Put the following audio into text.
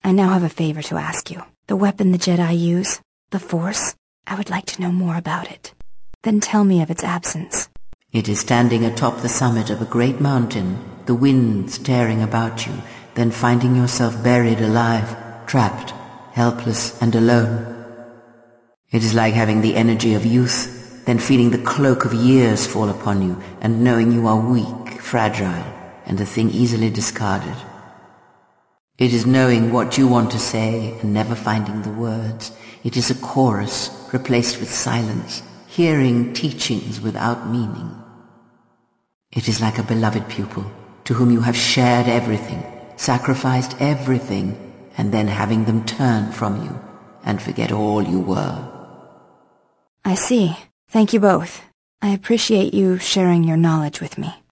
I now have a favor to ask you. The weapon the Jedi use, the Force, I would like to know more about it. Then tell me of its absence. It is standing atop the summit of a great mountain, the winds tearing about you, then finding yourself buried alive, trapped, helpless and alone. It is like having the energy of youth, then feeling the cloak of years fall upon you, and knowing you are weak, fragile, and a thing easily discarded. It is knowing what you want to say and never finding the words. It is a chorus replaced with silence, hearing teachings without meaning. It is like a beloved pupil to whom you have shared everything, sacrificed everything, and then having them turn from you and forget all you were. I see. Thank you both. I appreciate you sharing your knowledge with me.